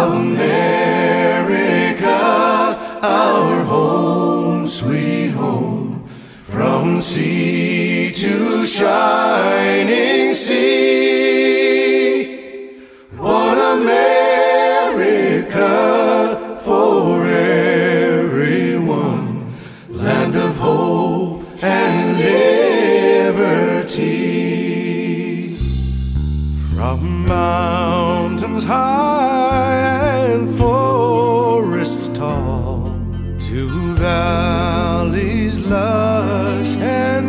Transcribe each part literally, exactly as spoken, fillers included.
America, our home, sweet home, from sea to shining sea. What America for everyone, land of hope and liberty. From mountains high and forests tall to valleys lush and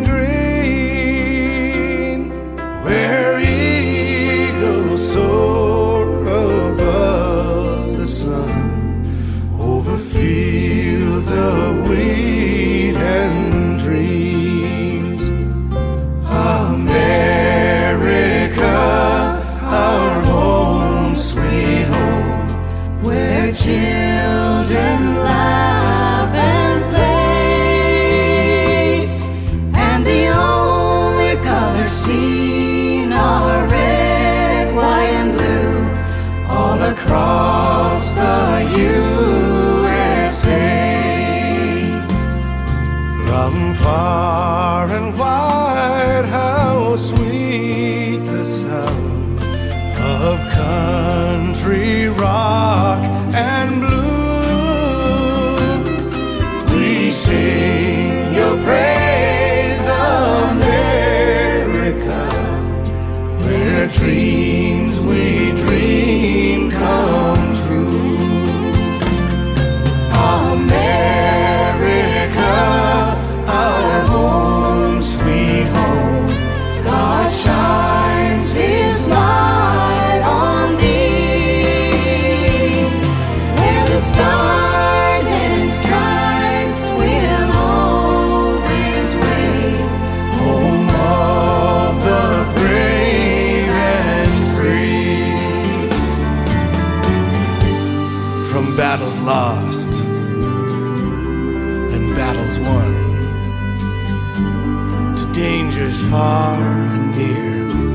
green, where eagles soar above the sun, over fields of wheat and dreams. America, our home, sweet home, where children laugh and play, and the only colors seen are red, white, and blue, all across the U S A. From far and wide, how sweet the sound of country rock and blues. We sing your praise, America, where dreams we dream come true. America, our home, sweet home, God shines His light on thee, where the stars and stripes will always wave, home of the brave and free. From battles lost and battles won, to dangers far and near,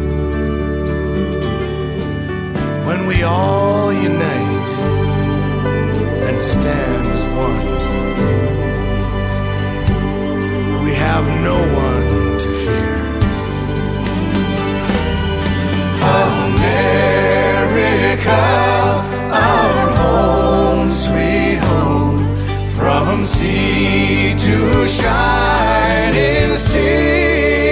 when we all unite and stand as one, we have no one to fear. America, our home, sweet home, from sea to shining sea.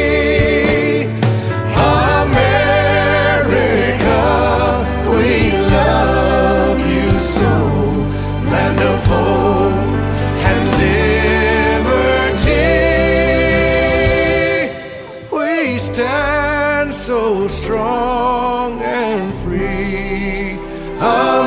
America, we love you so, land of hope and liberty. We stand so strong and free.